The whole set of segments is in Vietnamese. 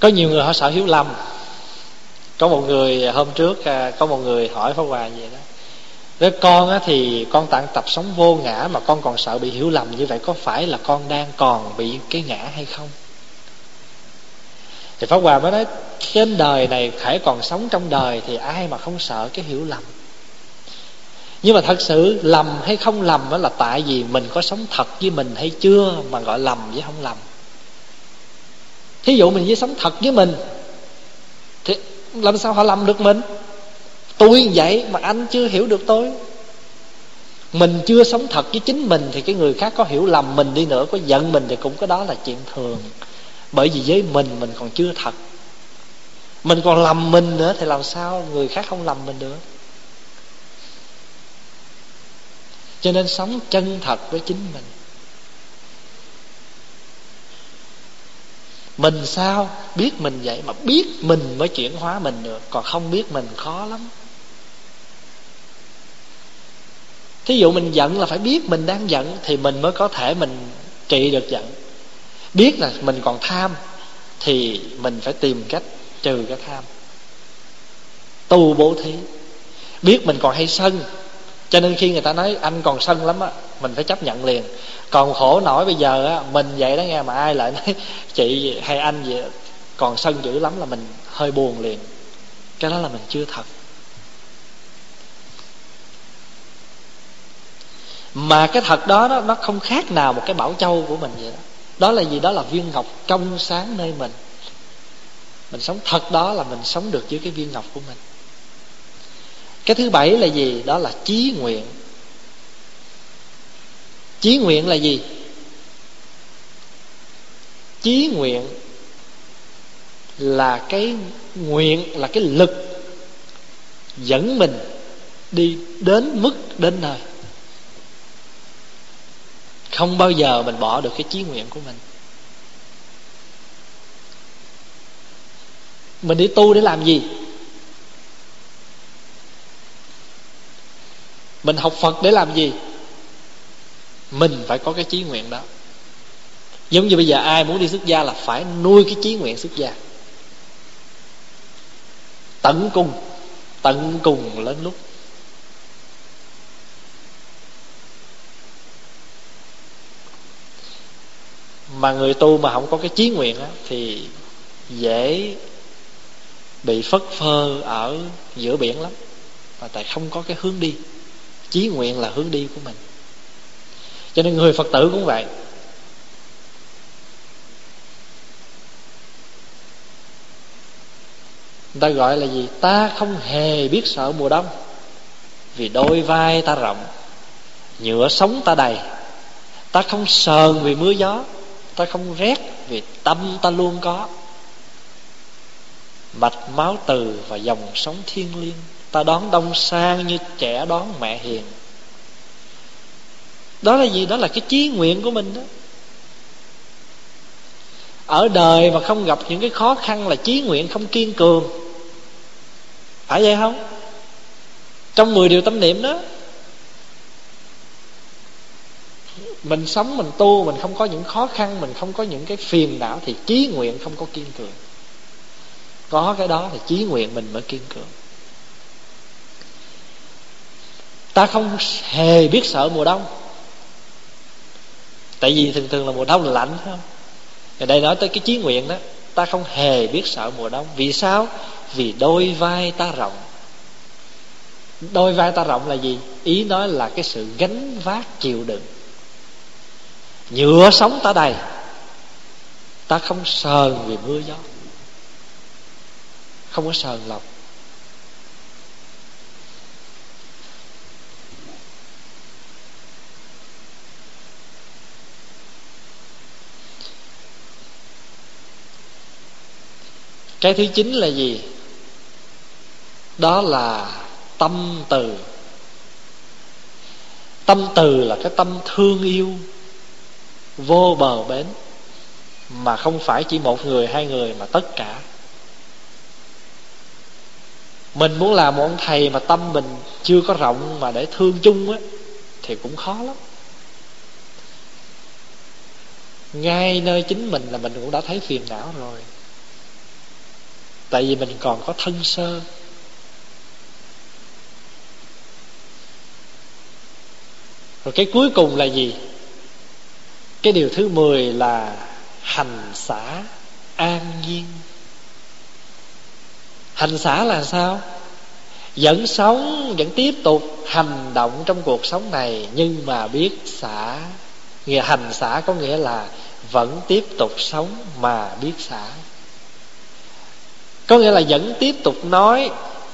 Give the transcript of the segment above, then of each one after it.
Có nhiều người họ sợ hiểu lầm. Có một người hôm trước có một người hỏi Pháp Hòa vậy đó: với con á, thì con tạng tập sống vô ngã mà con còn sợ bị hiểu lầm như vậy, có phải là con đang còn bị cái ngã hay không? Thì Pháp Hòa mới nói trên đời này hãy còn sống trong đời thì ai mà không sợ cái hiểu lầm. Nhưng mà thật sự lầm hay không lầm đó là tại vì mình có sống thật với mình hay chưa mà gọi lầm với không lầm. Thí dụ mình với sống thật với mình thì làm sao họ lầm được mình? Tôi vậy mà anh chưa hiểu được tôi. Mình chưa sống thật với chính mình thì cái người khác có hiểu lầm mình đi nữa, có giận mình thì cũng có, đó là chuyện thường. Bởi vì với mình còn chưa thật, mình còn lầm mình nữa thì làm sao người khác không lầm mình được. Cho nên sống chân thật với chính mình. Mình sao? Biết mình vậy, mà biết mình mới chuyển hóa mình được. Còn không biết mình khó lắm. Thí dụ mình giận là phải biết mình đang giận thì mình mới có thể mình trị được giận. Biết là mình còn tham thì mình phải tìm cách trừ cái tham, tu bố thí. Biết mình còn hay sân, cho nên khi người ta nói anh còn sân lắm á, mình phải chấp nhận liền. Còn khổ nổi bây giờ á, mình vậy đó nghe, mà ai lại nói chị hay anh vậy còn sân dữ lắm là mình hơi buồn liền. Cái đó là mình chưa thật. Mà cái thật đó nó không khác nào một cái bảo châu của mình vậy đó. Đó là gì? Đó là viên ngọc trong sáng nơi mình. Mình sống thật đó là mình sống được với cái viên ngọc của mình. Cái thứ bảy là gì? Đó là chí nguyện. Chí nguyện là gì? Chí nguyện là cái nguyện, là cái lực dẫn mình đi đến mức đến nơi. Không bao giờ mình bỏ được cái chí nguyện của mình. Mình đi tu để làm gì? Mình học Phật để làm gì? Mình phải có cái chí nguyện đó. Giống như bây giờ ai muốn đi xuất gia là phải nuôi cái chí nguyện xuất gia tận cùng lớn lúc. Mà người tu mà không có cái chí nguyện á, thì dễ bị phất phơ ở giữa biển lắm. Và tại không có cái hướng đi. Chí nguyện là hướng đi của mình. Cho nên người Phật tử cũng vậy. Người ta gọi là gì? Ta không hề biết sợ mùa đông, vì đôi vai ta rộng, nhựa sống ta đầy. Ta không sờn vì mưa gió, ta không rét vì tâm ta luôn có. Mạch máu từ và dòng sống thiêng liêng, ta đón đông sang như trẻ đón mẹ hiền. Đó là gì? Đó là cái chí nguyện của mình đó. Ở đời mà không gặp những cái khó khăn là chí nguyện không kiên cường. Phải vậy không? Trong 10 điều tâm niệm đó, mình sống, mình tu, mình không có những khó khăn, mình không có những cái phiền não thì chí nguyện không có kiên cường. Có cái đó thì chí nguyện mình mới kiên cường. Ta không hề biết sợ mùa đông. Tại vì thường là mùa đông là lạnh, phải không? Ở đây nói tới cái chí nguyện đó. Ta không hề biết sợ mùa đông. Vì sao? Vì đôi vai ta rộng. Đôi vai ta rộng là gì? Ý nói là cái sự gánh vác chịu đựng. Nhựa sống ta đầy, ta không sờn vì mưa gió, không có sờn lòng. Cái thứ 9 là gì? Đó là tâm từ. Tâm từ là cái tâm thương yêu vô bờ bến, mà không phải chỉ một người, hai người, mà tất cả. Mình muốn làm một ông thầy mà tâm mình chưa có rộng mà để thương chung á, thì cũng khó lắm. Ngay nơi chính mình là mình cũng đã thấy phiền não rồi. Tại vì mình còn có thân sơ. Rồi cái cuối cùng là gì? Cái điều thứ 10 là hành xả an nhiên. Hành xả là sao? Vẫn sống, vẫn tiếp tục hành động trong cuộc sống này, nhưng mà biết xả. Nghĩa hành xả có nghĩa là vẫn tiếp tục sống mà biết xả. Có nghĩa là vẫn tiếp tục nói,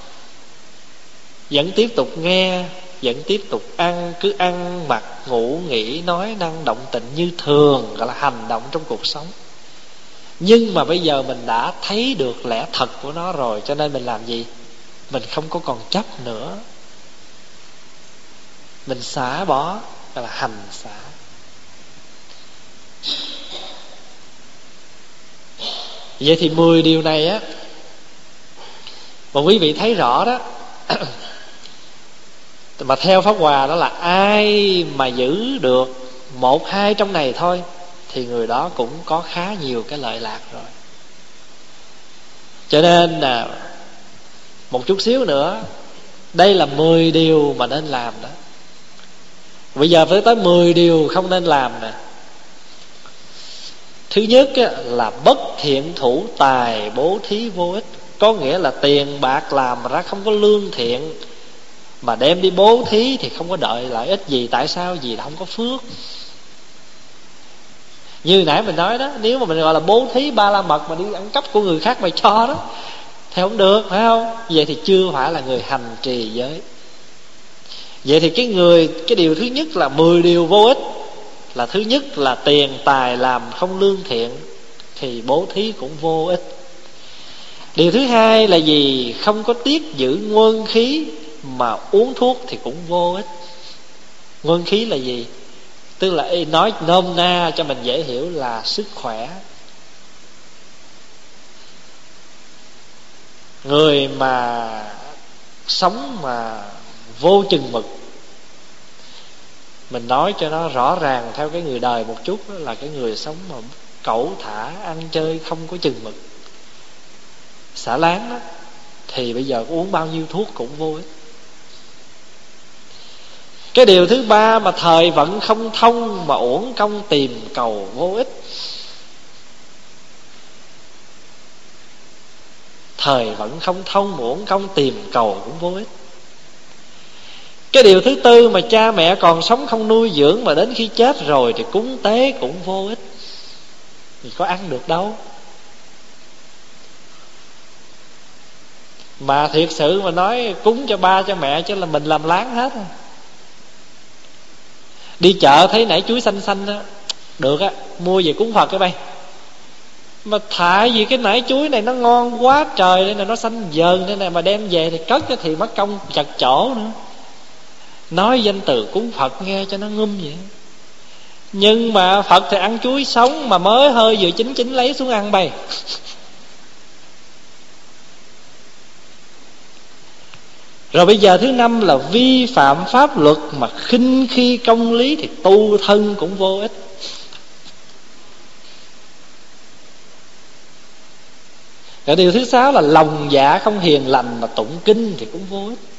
vẫn tiếp tục nghe, vẫn tiếp tục ăn, cứ ăn, mặc, ngủ, nghỉ, nói, năng, động tịnh như thường, gọi là hành động trong cuộc sống. Nhưng mà bây giờ mình đã thấy được lẽ thật của nó rồi, cho nên mình làm gì? Mình không có còn chấp nữa. Mình xả bỏ, gọi là hành xả. Vậy thì 10 điều này á, mà quý vị thấy rõ đó. Mà theo Pháp Hòa đó là ai mà giữ được 1-2 trong này thôi thì người đó cũng có khá nhiều cái lợi lạc rồi. Cho nên là một chút xíu nữa, đây là 10 điều mà nên làm đó. Bây giờ tới 10 điều không nên làm nè. Thứ nhất là bất thiện thủ tài bố thí vô ích. Có nghĩa là tiền bạc làm ra không có lương thiện mà đem đi bố thí thì không có đợi lợi ích gì. Tại sao? Vì là không có phước. Như nãy mình nói đó, nếu mà mình gọi là bố thí ba la mật mà đi ăn cắp của người khác mà cho đó thì không được, phải không? Vậy thì chưa phải là người hành trì giới. Vậy thì cái điều thứ nhất là 10 điều vô ích là thứ nhất là tiền tài làm không lương thiện thì bố thí cũng vô ích. Điều thứ hai là gì? Không có tiết giữ nguyên khí mà uống thuốc thì cũng vô ích. Nguyên khí là gì? Tức là nói nôm na cho mình dễ hiểu là sức khỏe. Người mà sống mà vô chừng mực, mình nói cho nó rõ ràng theo cái người đời một chút, đó là cái người sống mà cẩu thả, ăn chơi không có chừng mực, xả láng đó, thì bây giờ uống bao nhiêu thuốc cũng vô ích. Cái điều thứ ba mà thời vận không thông mà uổng công tìm cầu vô ích. Thời vận không thông mà uổng công tìm cầu cũng vô ích. Cái điều thứ tư mà cha mẹ còn sống không nuôi dưỡng mà đến khi chết rồi thì cúng tế cũng vô ích. Thì có ăn được đâu. Mà thiệt sự mà nói cúng cho ba cho mẹ chứ là mình làm láng hết. Đi chợ thấy nải chuối xanh xanh đó, được á, mua về cúng Phật cái bay. Mà thà vì cái nải chuối này nó ngon quá trời đây nè, nó xanh dờn đây nè, mà đem về thì cất thì mất công chật chỗ nữa. Nói danh từ cúng Phật nghe cho nó ngum vậy. Nhưng mà Phật thì ăn chuối sống mà mới hơi vừa chín lấy xuống ăn bay. Rồi bây giờ thứ năm là vi phạm pháp luật mà khinh khi công lý thì tu thân cũng vô ích. Rồi điều thứ sáu là lòng dạ không hiền lành mà tụng kinh thì cũng vô ích.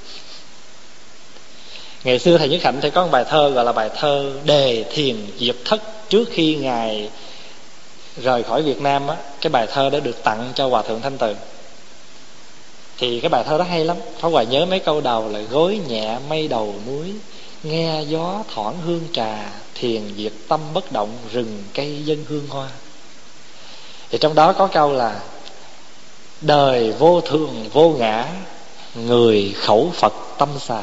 Ngày xưa thầy Nhất Hạnh thì có một bài thơ gọi là bài thơ Đề Thiền Diệp Thất. Trước khi Ngài rời khỏi Việt Nam á, cái bài thơ đó được tặng cho Hòa Thượng Thanh Tường. Thì cái bài thơ đó hay lắm. Pháp Hòa nhớ mấy câu đầu là gối nhẹ mây đầu núi, nghe gió thoảng hương trà, thiền diệt tâm bất động, rừng cây dân hương hoa. Thì trong đó có câu là đời vô thường vô ngã, người khẩu Phật tâm xà.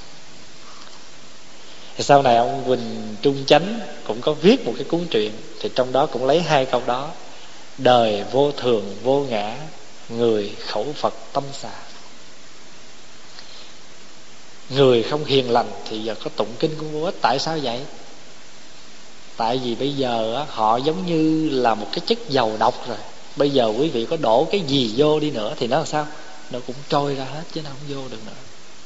Thì sau này ông Quỳnh Trung Chánh cũng có viết một cái cuốn truyện, thì trong đó cũng lấy hai câu đó: đời vô thường vô ngã, người khẩu Phật tâm xà. Người không hiền lành thì giờ có tụng kinh cũng vô ích. Tại sao vậy? Tại vì bây giờ họ giống như là một cái chất dầu độc rồi. Bây giờ quý vị có đổ cái gì vô đi nữa thì nó làm sao? Nó cũng trôi ra hết chứ nó không vô được nữa.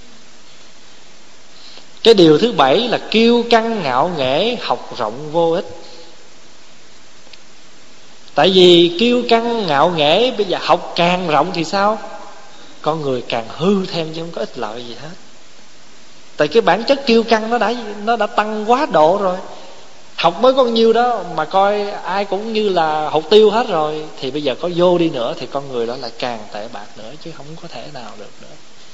Cái điều thứ bảy là kiêu căng ngạo nghễ, học rộng vô ích. Tại vì kiêu căng ngạo nghễ, bây giờ học càng rộng thì sao? Con người càng hư thêm chứ không có ích lợi gì hết. Tại cái bản chất kiêu căng nó đã tăng quá độ rồi. Học mới có nhiêu đó mà coi ai cũng như là hụt tiêu hết rồi, thì bây giờ có vô đi nữa thì con người đó lại càng tệ bạc nữa, chứ không có thể nào được nữa.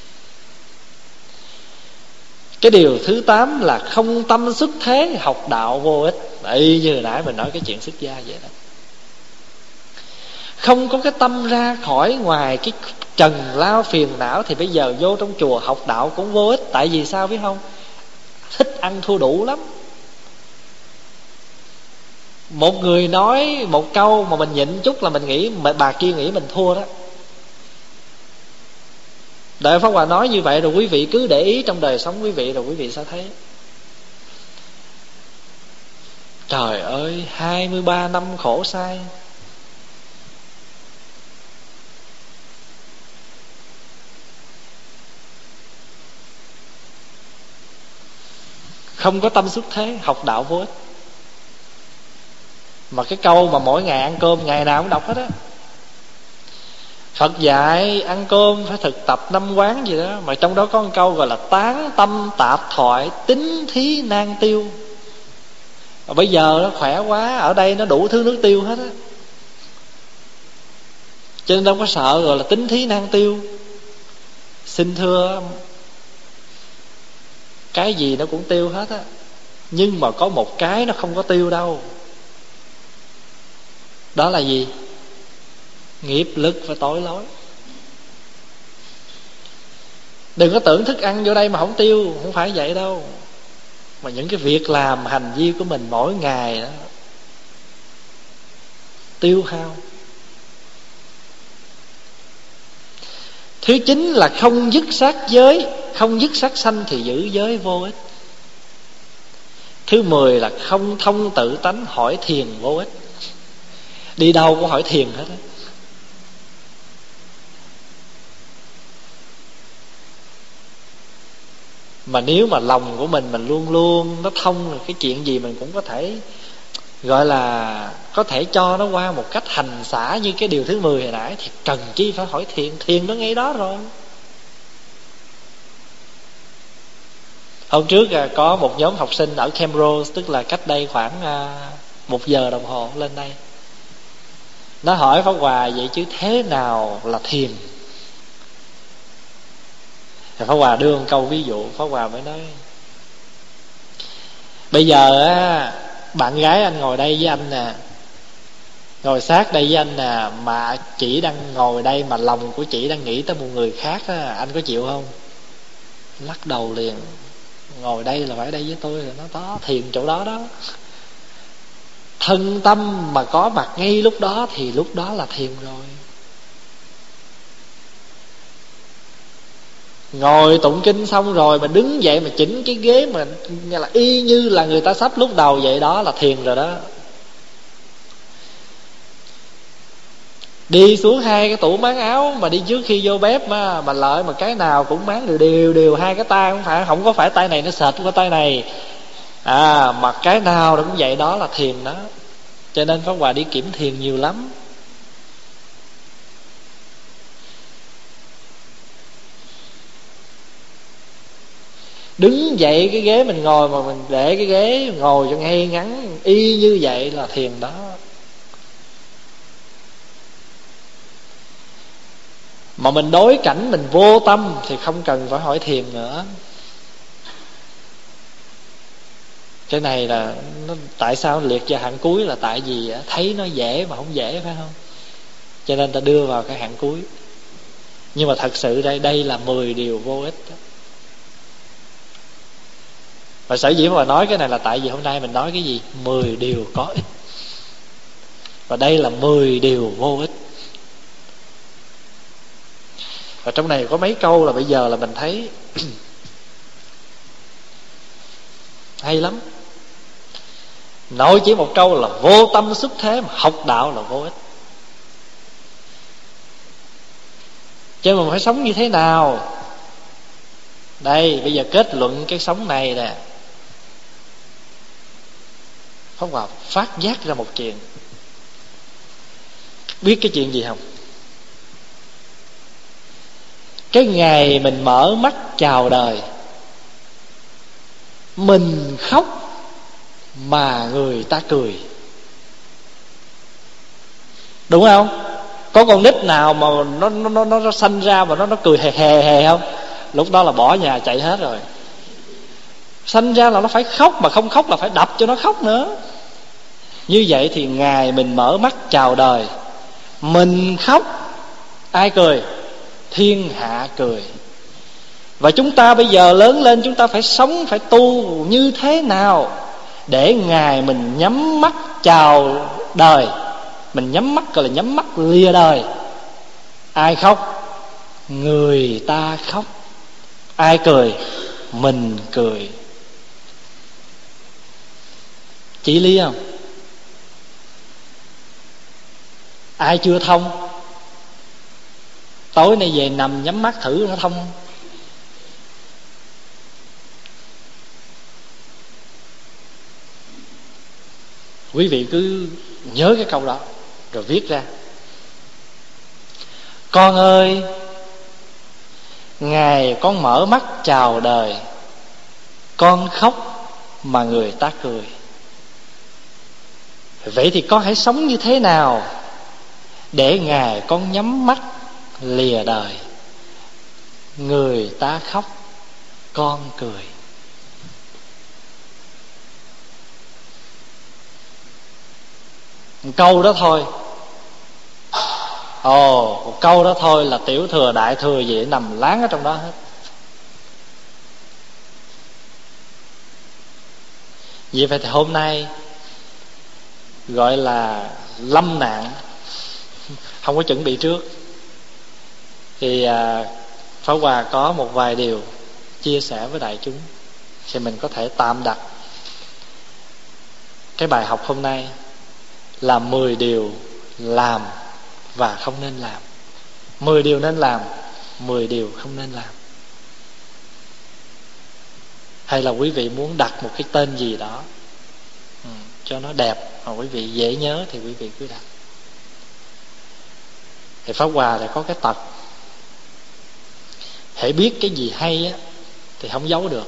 Cái điều thứ 8 là không tâm xuất thế, học đạo vô ích. Đấy, như hồi nãy mình nói cái chuyện xuất gia vậy đó. Không có cái tâm ra khỏi ngoài cái trần lao phiền não thì bây giờ vô trong chùa học đạo cũng vô ích. Tại vì sao biết không? Thích ăn thua đủ lắm. Một người nói một câu mà mình nhịn chút là mình nghĩ bà kia nghĩ mình thua đó. Đại Pháp Hòa nói như vậy rồi quý vị cứ để ý trong đời sống quý vị, rồi quý vị sẽ thấy. Trời ơi, 23 năm khổ sai. Không có tâm xuất thế, học đạo vô ích. Mà cái câu mà mỗi ngày ăn cơm ngày nào cũng đọc hết á. Phật dạy ăn cơm phải thực tập 5 quán gì đó, mà trong đó có một câu gọi là tán tâm tạp thoại tín thí nan tiêu. Và bây giờ nó khỏe quá, ở đây nó đủ thứ nước tiêu hết á, cho nên đâu có sợ gọi là tín thí nan tiêu. Xin thưa, cái gì nó cũng tiêu hết á, nhưng mà có một cái nó không có tiêu đâu. Đó là gì? Nghiệp lực và tội lỗi. Đừng có tưởng thức ăn vô đây mà không tiêu, không phải vậy đâu. Mà những cái việc làm hành vi của mình mỗi ngày đó tiêu hao. Thứ 9 là không dứt sát giới. Không dứt sát sanh thì giữ giới vô ích. Thứ 10 là không thông tự tánh, hỏi thiền vô ích. Đi đâu cũng hỏi thiền hết á. Mà nếu mà lòng của mình luôn luôn nó thông, rồi cái chuyện gì mình cũng có thể gọi là có thể cho nó qua một cách hành xả, như cái điều thứ 10 hồi nãy, thì cần chi phải hỏi thiền. Thiền nó ngay đó rồi. Hôm trước có một nhóm học sinh ở Cambridge, tức là cách đây khoảng 1 giờ đồng hồ lên đây. Nó hỏi Pháp Hòa vậy chứ thế nào là thiền? Thì Pháp Hòa đưa một câu ví dụ. Pháp Hòa mới nói: bây giờ á, bạn gái anh ngồi đây với anh nè, ngồi sát đây với anh nè, mà chị đang ngồi đây mà lòng của chị đang nghĩ tới một người khác á, anh có chịu không? Lắc đầu liền. Ngồi đây là phải đây với tôi, rồi nó đó thiền chỗ đó đó. Thân tâm mà có mặt ngay lúc đó thì lúc đó là thiền rồi. Ngồi tụng kinh xong rồi mà đứng dậy mà chỉnh cái ghế mà nghe là y như là người ta sắp lúc đầu vậy, đó là thiền rồi đó. Đi xuống 2 cái tủ máng áo mà đi trước khi vô bếp mà lợi mà cái nào cũng máng đều 2 cái tay, không có phải tay này nó sệt qua tay này, mà cái nào cũng vậy, đó là thiền đó. Cho nên Pháp Hòa đi kiểm thiền nhiều lắm. Đứng dậy cái ghế mình ngồi mà mình để cái ghế ngồi cho ngay ngắn y như vậy là thiền đó. Mà mình đối cảnh mình vô tâm thì không cần phải hỏi thiền nữa. Cái này là tại sao liệt vào hạng cuối, là tại vì thấy nó dễ mà không dễ, phải không? Cho nên ta đưa vào cái hạng cuối. Nhưng mà thật sự đây là 10 điều vô ích đó. Và sở dĩ mà nói cái này là tại vì hôm nay mình nói cái gì? 10 điều có ích. Và đây là 10 điều vô ích. Và trong này có mấy câu là bây giờ là mình thấy hay lắm. Nội chỉ một câu là vô tâm xuất thế, mà học đạo là vô ích. Chứ mình phải sống như thế nào? Đây, bây giờ kết luận cái sống này nè. Pháp Hòa phát giác ra một chuyện. Biết cái chuyện gì không? Cái ngày mình mở mắt chào đời, mình khóc mà người ta cười. Đúng không? Có con nít nào mà nó sanh ra mà nó cười hề hề không? Lúc đó là bỏ nhà chạy hết rồi. Sanh ra là nó phải khóc, mà không khóc là phải đập cho nó khóc nữa. Như vậy thì ngày mình mở mắt chào đời, mình khóc, ai cười? Thiên hạ cười. Và chúng ta bây giờ lớn lên, chúng ta phải sống, phải tu như thế nào để ngày mình nhắm mắt chào đời. Mình nhắm mắt gọi là nhắm mắt lìa đời. Ai khóc? Người ta khóc. Ai cười? Mình cười. Chỉ lý không? Ai chưa thông? Tối nay về nằm nhắm mắt thử nó thông. Quý vị cứ nhớ cái câu đó rồi viết ra. Con ơi, ngày con mở mắt chào đời, con khóc mà người ta cười. Vậy thì con hãy sống như thế nào để ngày con nhắm mắt lìa đời, người ta khóc, con cười. Một câu đó thôi. Một câu đó thôi là tiểu thừa đại thừa gì nằm láng ở trong đó hết. Vậy vậy thì hôm nay gọi là lâm nạn, không có chuẩn bị trước, thì Pháp Hòa có một vài điều chia sẻ với đại chúng, thì mình có thể tạm đặt cái bài học hôm nay là 10 điều làm và không nên làm. 10 điều nên làm, 10 điều không nên làm. Hay là quý vị muốn đặt một cái tên gì đó cho nó đẹp mà quý vị dễ nhớ thì quý vị cứ đặt. Thì Pháp Hòa thì có cái tật, hễ biết cái gì hay á thì không giấu được.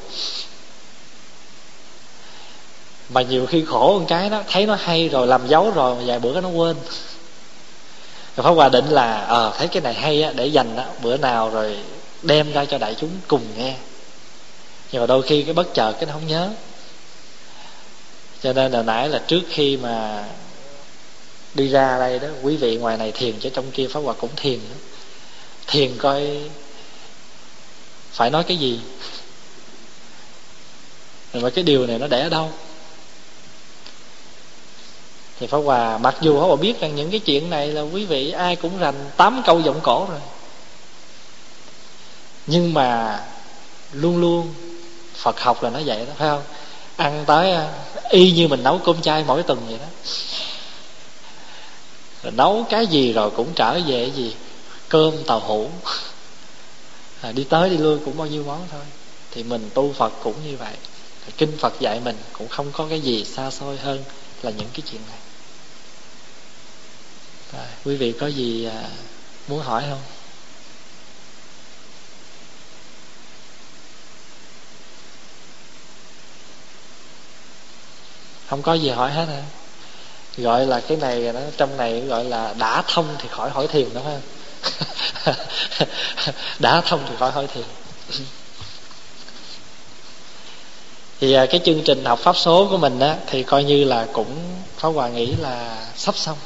Mà nhiều khi khổ một cái đó, thấy nó hay rồi làm giấu rồi mà vài bữa nó quên. Rồi Pháp Hòa định là thấy cái này hay á, để dành đó, bữa nào rồi đem ra cho đại chúng cùng nghe. Nhưng mà đôi khi cái bất chợt cái nó không nhớ. Cho nên là nãy là trước khi mà đi ra đây đó, quý vị ngoài này thiền chứ trong kia Pháp Hòa cũng thiền nữa. Thiền coi phải nói cái gì, rồi mà cái điều này nó để ở đâu. Thì Pháp Hòa mặc dù Pháp Hòa biết rằng những cái chuyện này là quý vị ai cũng rành 8 câu giọng cổ rồi, nhưng mà luôn luôn Phật học là nó vậy đó, phải không? Ăn tới y như mình nấu cơm chay mỗi tuần vậy đó. Rồi nấu cái gì rồi cũng trở về cái gì cơm tàu hũ, đi tới đi lui cũng bao nhiêu món thôi. Thì mình tu Phật cũng như vậy. Kinh Phật dạy mình cũng không có cái gì xa xôi hơn là những cái chuyện này. Rồi, quý vị có gì muốn hỏi không? Không có gì hỏi hết hả? Gọi là cái này nó trong này gọi là đã thông thì khỏi hỏi thiền đó, phải không? Đã thông thì khỏi hỏi thiền. Thì cái chương trình học pháp số của mình á, thì coi như là cũng Pháp Hòa nghĩ là sắp xong.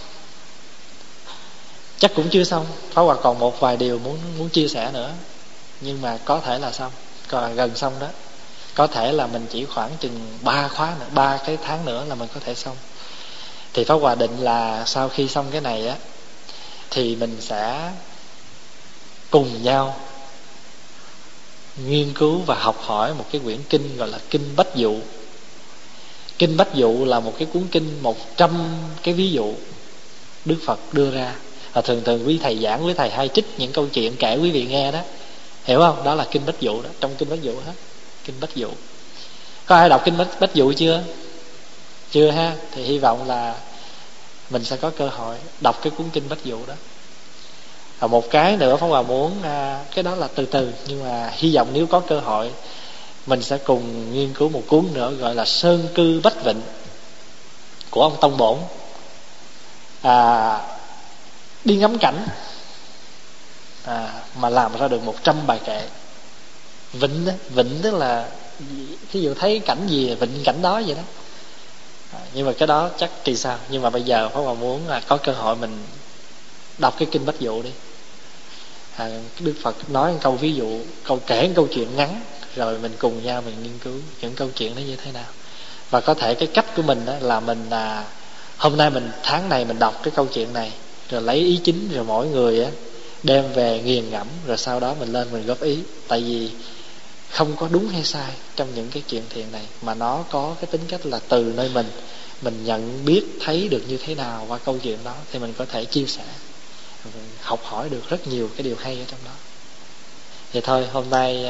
Chắc cũng chưa xong. Pháp Hòa còn một vài điều muốn chia sẻ nữa, nhưng mà có thể là xong, còn gần xong đó. Có thể là mình chỉ khoảng chừng 3 khóa nữa, 3 cái tháng nữa là mình có thể xong. Thì Pháp Hòa định là sau khi xong cái này á, thì mình sẽ cùng nhau nghiên cứu và học hỏi một cái quyển kinh gọi là Kinh Bách Dụ. Kinh Bách Dụ là một cái cuốn kinh 100 cái ví dụ Đức Phật đưa ra. Và thường quý thầy giảng, quý thầy hay trích những câu chuyện kể quý vị nghe đó, hiểu không? Đó là Kinh Bách Dụ đó, trong Kinh Bách Dụ hết. Kinh Bách Dụ. Có ai đọc Kinh Bách Dụ chưa? Chưa ha? Thì hy vọng là mình sẽ có cơ hội đọc cái cuốn kinh Bách Dụ đó. Và một cái nữa Pháp Hòa muốn, cái đó là từ từ, nhưng mà hy vọng nếu có cơ hội mình sẽ cùng nghiên cứu một cuốn nữa gọi là Sơn Cư Bách Vịnh của ông Tông Bổn. Đi ngắm cảnh mà làm ra được 100 bài kệ. Vịnh đó, vịnh tức là thí dụ thấy cảnh gì vịnh cảnh đó vậy đó. Nhưng mà cái đó chắc kỳ sau. Nhưng mà bây giờ Pháp Hòa muốn có cơ hội mình đọc cái kinh Bách Dụ đi. Đức Phật nói một câu ví dụ, kể một câu chuyện ngắn, rồi mình cùng nhau mình nghiên cứu những câu chuyện đó như thế nào. Và có thể cái cách của mình đó là mình hôm nay tháng này mình đọc cái câu chuyện này, rồi lấy ý chính, rồi mỗi người đem về nghiền ngẫm, rồi sau đó mình lên mình góp ý. Tại vì không có đúng hay sai trong những cái chuyện thiện này, mà nó có cái tính cách là từ nơi mình nhận biết thấy được như thế nào qua câu chuyện đó, thì mình có thể chia sẻ, học hỏi được rất nhiều cái điều hay ở trong đó. Vậy thôi, hôm nay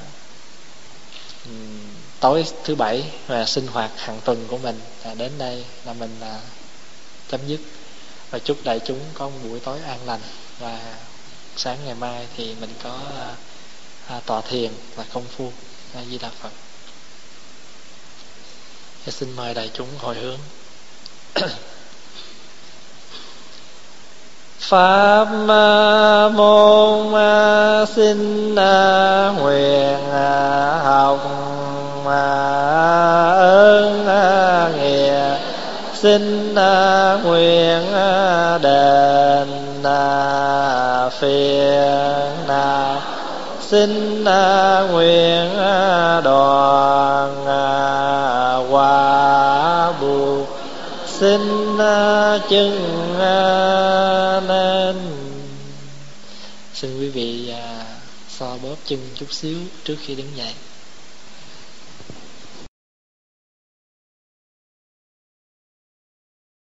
tối thứ bảy và sinh hoạt hàng tuần của mình đến đây là mình chấm dứt. Và chúc đại chúng có một buổi tối an lành. Và sáng ngày mai thì mình có tọa thiền và công phu. A Di Đà Phật. Xin mời đại chúng hồi hướng. Pháp môn xin nguyện học ơn nghĩa, xin nguyện đền phiền não, xin nguyện đoạn quả buộc, xin chứng nên. Xin quý vị xoa bóp chân chút xíu trước khi đứng dậy.